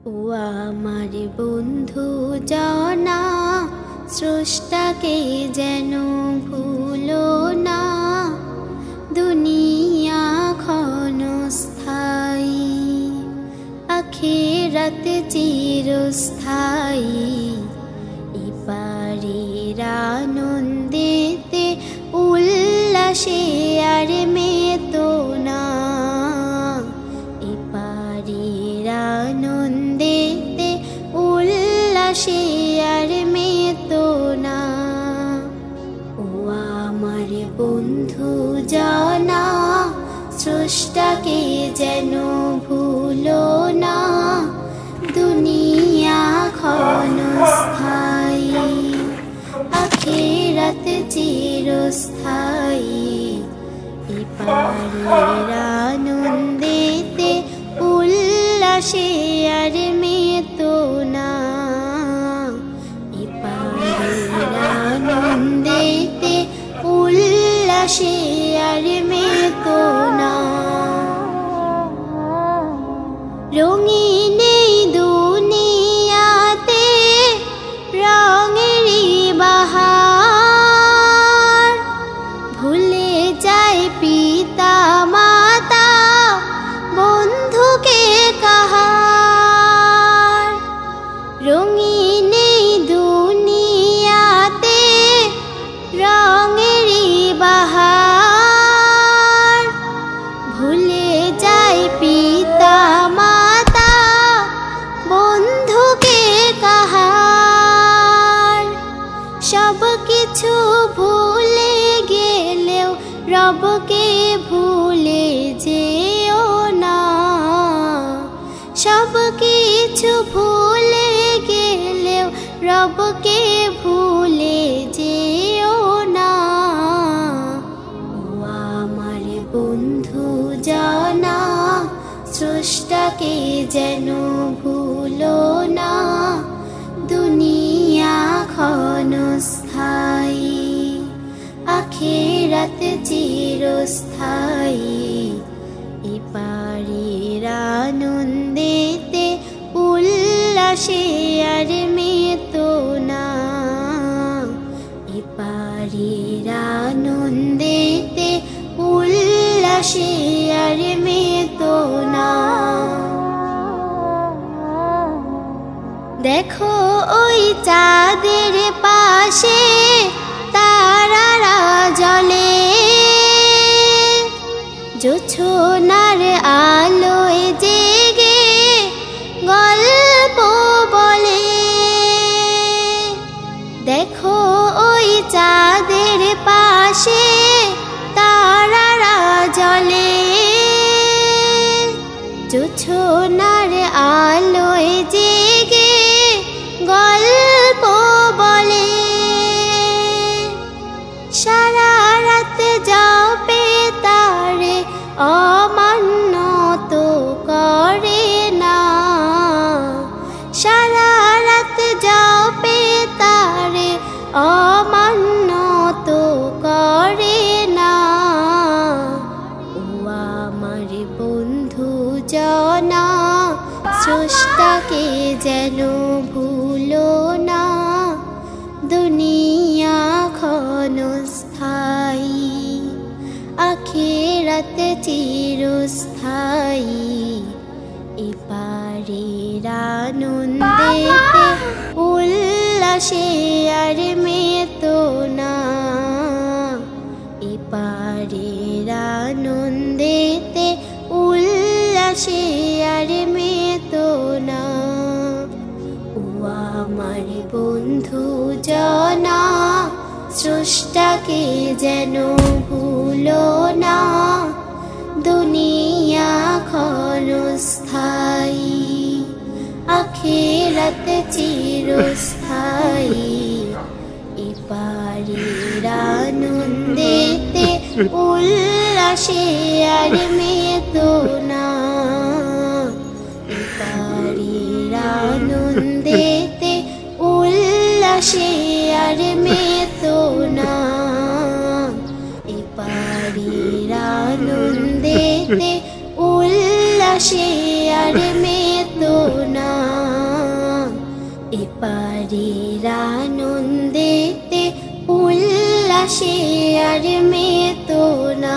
ও আমার বন্ধু জানা, স্রষ্টাকে যেন ভুলো না। দুনিয়া ক্ষণস্থায়ী, আখিরাত চিরস্থায়ী। এপারের আনন্দেতে উল্লাসে আর মেতো না। এপারের আনন্দেতে উল্লাসে আর মেতো না। ও আমার বন্ধু জানা, স্রষ্টাকে যেন ভুলো না। দুনিয়া ক্ষণস্থায়ী, আখিরাত চিরস্থায়ী। এপারের আনন্দেতে উল্লাসে আর মেতো না। এপারের আনন্দেতে উল্লাসে আর মেতো না। রঙিন এই দুনিয়াতে রঙেরই বাহার, ভুলে যায় পিতা মাতা বন্ধুকে কাহার। রঙিন এই দুনিয়াতে রঙেরই বাহার, ভুলে যায় পিতা মাতা বন্ধুকে কাহার। সব কিছু ভুলে গেলেও রবকে ভুলে যেও না। সব কিছু ভুলে গেলেও রবকে ভুলে যেও না। ও আমার বন্ধু জানা, স্রষ্টাকে যেন ভুলো না। দুনিয়া ক্ষণস্থায়ী, আখিরাত চিরস্থায়ী। এপারের আনন্দেতে উল্লাসে আর মেতো না। এপারের আনন্দেতে উল্লাসে আর মেতো না। দেখো ওই চাঁদের পাশে তারারা জ্বলে, জোছনার আলোয় জেগে গল্প বলে। দেখো ওই চাঁদের পাশে তারারা জ্বলে, জোছনার আলোয় জেগে গল্প বলে। সারা রাত জপে তারে অমান্য তো করে না। সারা রাত জপে তারে অমান্য তো করে না। ও আমার বন্ধু জানা, স্রষ্টাকে যেন ভুলো না। দুনিয়া ক্ষণস্থায়ী, আখিরাত চিরস্থায়ী। এপারের আনন্দেতে উল্লাসে আর মেতো না। এপারের আনন্দেতে উল্লাসে আর মেতো না। ও আমার বন্ধু জানা, স্রষ্টাকে যেন ভুলো না। দুনিয়া ক্ষণস্থায়ী, আখিরাত চিরস্থায়ী। এপারের আনন্দেতে উল্লাসে আর মেতো না। এপারের আনন্দেতে উল্লাসে আর মেতো না। এপারের আনন্দেতে উল্লাসে আর মেতো না। এপারের আনন্দেতে উল্লাসে আর মেতো না।